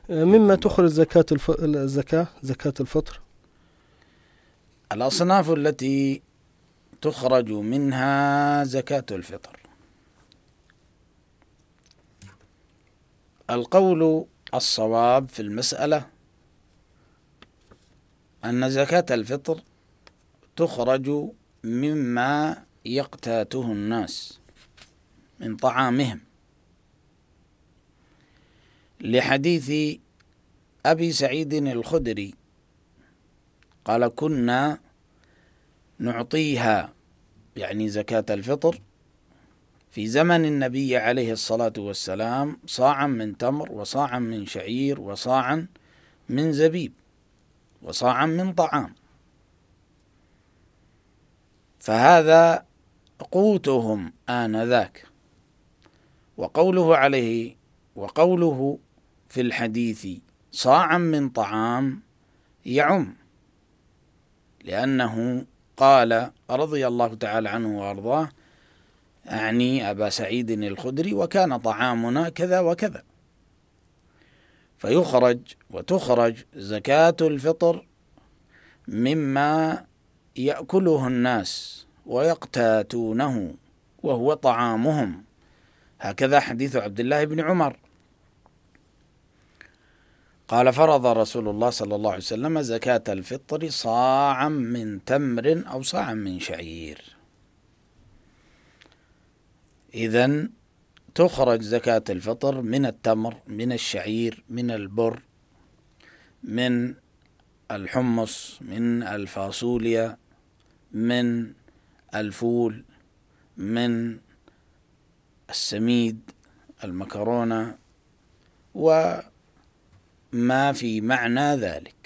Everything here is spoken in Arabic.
مما تخرج الزكاة، زكاة الفطر. الأصناف التي تخرج منها زكاة الفطر: القول الصواب في المسألة أن زكاة الفطر تخرج مما يقتاته الناس من طعامهم، لحديث أبي سعيد الخدري قال: كنا نعطيها، يعني زكاة الفطر، في زمن النبي عليه الصلاة والسلام صاعا من تمر وصاعا من شعير وصاعا من زبيب وصاعا من طعام، فهذا قوتهم آنذاك. وقوله في الحديث صاعا من طعام يعم، لأنه قال رضي الله تعالى عنه وأرضاه، أعني أبا سعيد الخدري: وكان طعامنا كذا وكذا. وتخرج زكاة الفطر مما يأكله الناس ويقتاتونه وهو طعامهم، هكذا حديث عبد الله بن عمر قال: فرض رسول الله صلى الله عليه وسلم زكاة الفطر صاعا من تمر أو صاعا من شعير. إذن تخرج زكاة الفطر من التمر، من الشعير، من البر، من الحمص، من الفاصوليا، من الفول، من السميد، المكرونة، وما في معنى ذلك.